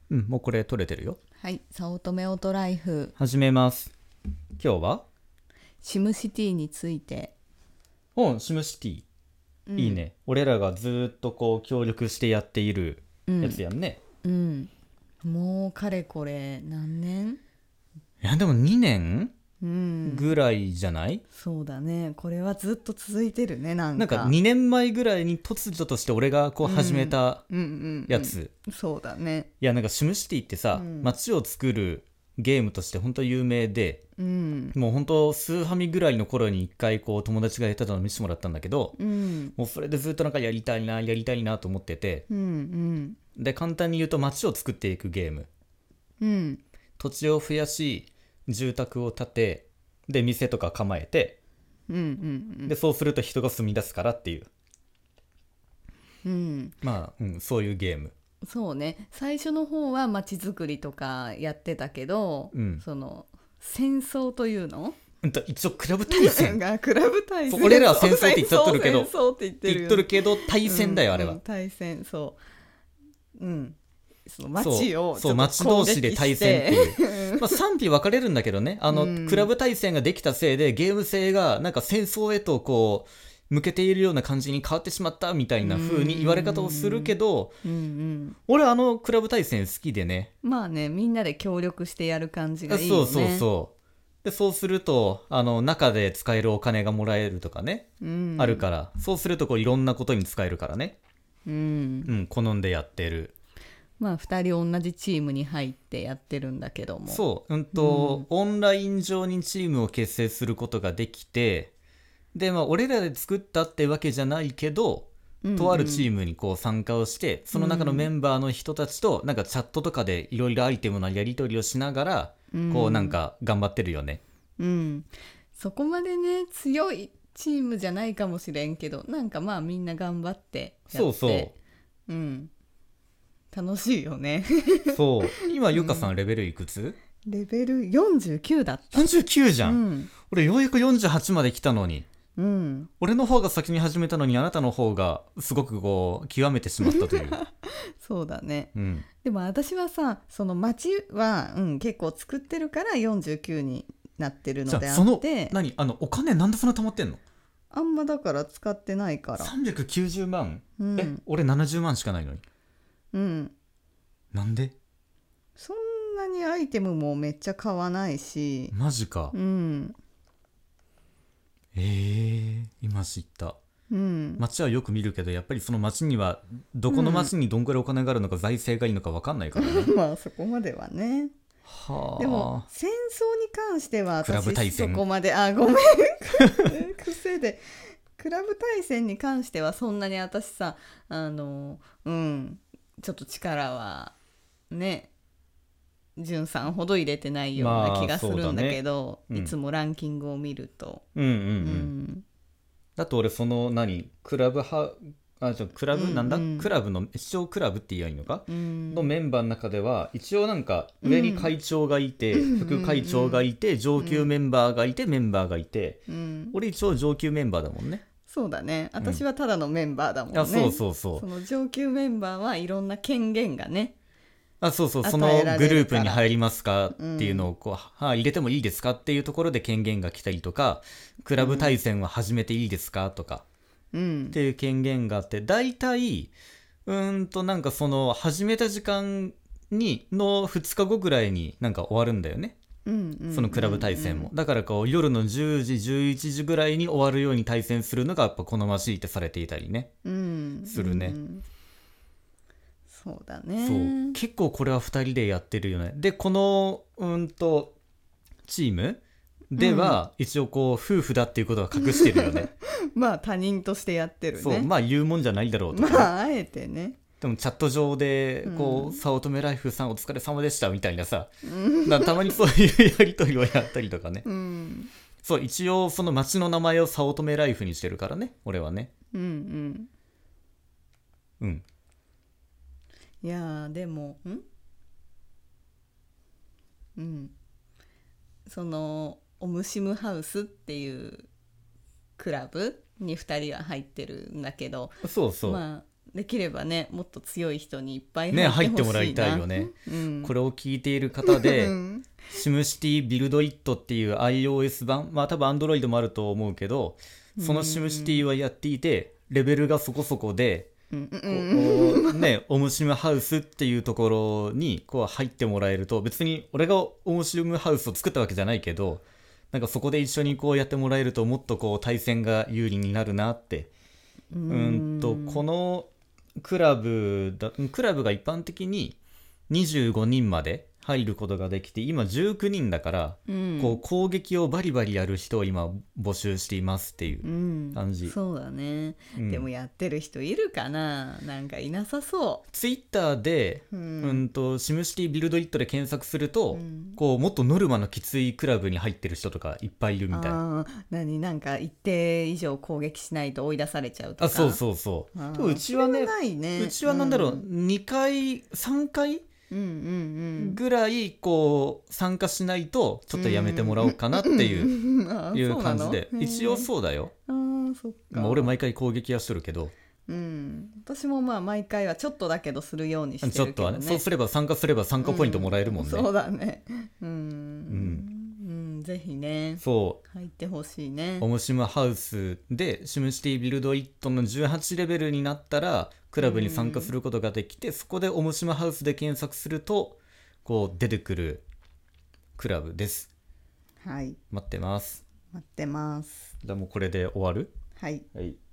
もうこれ撮れてるよ。 はい、早乙女オートライフ始めます。今日はシムシティについて。 シムシティ、いいね。俺らがずっとこう協力してやっているやつやんね。 もうかれこれ何年？ いやでも2年うん、 ぐらいじゃない？ そうだね。これはずっと続いてるね。なんなんかか 2年前ぐらいに突如として俺がこう始めたやつ。 そうだね。 いやなんかシムシティってさ、街を作るゲームとして本当有名で、もう本当スーファミぐらいの頃に一回こう友達がやってたのを見せてもらったんだけど、もうそれでずっとなんかやりたいなと思ってて、で簡単に言うと街を作っていくゲーム、土地を増やし住宅を建てで店とか構えて、でそうすると人が住み出すからっていう、そういうゲーム。 そうね。最初の方は街づくりとかやってたけど、その戦争というの一応クラブ対戦がクラブ対戦、 俺らは戦争って言っちゃっとるけど、 戦争って言っとるけど対戦だよ、あれは。 対戦、その街をそう街同士で対戦っていう賛否分かれるんだけどね。クラブ対戦ができたせいでゲーム性がなんか戦争へとこう向けているような感じに変わってしまったみたいな風に言われ方をするけど、俺クラブ対戦好きでね。 まあね、みんなで協力してやる感じがいいよね。 でそうすると中で使えるお金がもらえるとかね、あるから、そうするとこういろんなことに使えるからね。好んでやってる。 まあ2人同じチームに入ってやってるんだけども、 オンライン上にチームを結成することができて、で俺らで作ったってわけじゃないけど、とあるチームにこう参加をして、その中のメンバーの人たちとなんかチャットとかでいろいろアイテムのやり取りをしながら、こうなんか頑張ってるよね。 そこまでね強いチームじゃないかもしれんけど、なんかまあみんな頑張ってやって、楽しいよね。 今ゆかさんレベルいくつ？ レベル49だった。 49じゃん、俺ようやく48まで来たのに。俺の方が先に始めたのにあなたの方がすごくこう極めてしまったというそうだね、でも私はさ、その街は、結構作ってるから49になってるのであって。 じゃあそのお金なんでそんな貯まってんの？ あんまだから使ってないから。 390万、俺70万しかないのに。なんで？ そんなにアイテムもめっちゃ買わないし。 マジか。今知った。街はよく見るけど、やっぱりその街にはどこの街にどんくらいお金があるのか、財政がいいのか分かんないからね。 まあそこまではね。でも戦争に関してはクラブ対戦そこまでごめん癖でクラブ対戦に関してはそんなに私さ、ちょっと力はねじゅんさんほど入れてないような気がするんだけど、いつもランキングを見ると、 だと俺そのクラブクラブなんだ、クラブの一応クラブって言えばいいのか、のメンバーの中では一応なんか上に会長がいて、副会長がいて、上級メンバーがいて、メンバーがいて、俺一応上級メンバーだもんね。 そうだね。私はただのメンバーだもんね。その上級メンバーはいろんな権限がね、 そのグループに入りますかっていうのをこう、入れてもいいですかっていうところで権限が来たりとか、クラブ対戦は始めていいですかとか、っていう権限があって、大体なんかその始めた時間の2日後ぐらいになんか終わるんだよね。そのクラブ対戦もだからこう夜の10時11時ぐらいに終わるように対戦するのがやっぱ好ましいってされていたりね、するね。 そうだね。 結構これは2人でやってるよね。でこのチームでは一応こう夫婦だっていうことは隠してるよね。 まあ他人としてやってるね。 まあ言うもんじゃないだろうとか、 まああえてね。 でもチャット上でこう、早乙女ライフさんお疲れ様でしたみたいなさ、たまにそういうやり取りをやったりとかね。一応その街の名前を早乙女ライフにしてるからね、俺はね。 いやでもそのオムシムハウスっていうクラブに2人は入ってるんだけど、まあできればねもっと強い人にいっぱいね、入入っててっもらいほしいな。 たいよね。 うんこれを聞いている方で、 うんシムシティビルドイットっていう iOS 版、まあ多分 Android もあると思うけど、そのシムシティはやっていて、レベルがそこそこで、 うんこうね、オムシムハウスっていうところにこう入ってもらえると、別に俺がオムシムハウスを作ったわけじゃないけど、なんかそこで一緒にこうやってもらえるともっとこう対戦が有利になるなって。このクラブが一般的に25人まで入ることができて、今19人だから、こう攻撃をバリバリやる人を今募集していますっていう感じ。 そうだね、でもやってる人いるかな。なんかいなさそう。 ツイッターで、シムシティビルドイットで検索すると、こうもっとノルマのきついクラブに入ってる人とかいっぱいいるみたい。 なんか一定以上攻撃しないと追い出されちゃうとか。 そうそうそう。でもうちはね、うちはなんだろう、2回3回ぐらいこう参加しないとちょっとやめてもらおうかなっていう感じで、一応そうだよ。 そっか。 俺毎回攻撃はしとるけど、 私もまあ毎回はちょっとだけどするようにしてるけどね。 ちょっとはね、そうすれば参加すれば参加ポイントもらえるもんね。 そうだね。ぜひね、 そう入ってほしいね。 オムシムハウスでシムシティビルドイットの18レベルになったらクラブに参加することができて、そこでオムシムハウスで検索するとこう出てくるクラブです。 はい、 待ってます。 待ってます。 じゃあもうこれで終わる？ はい。 はい。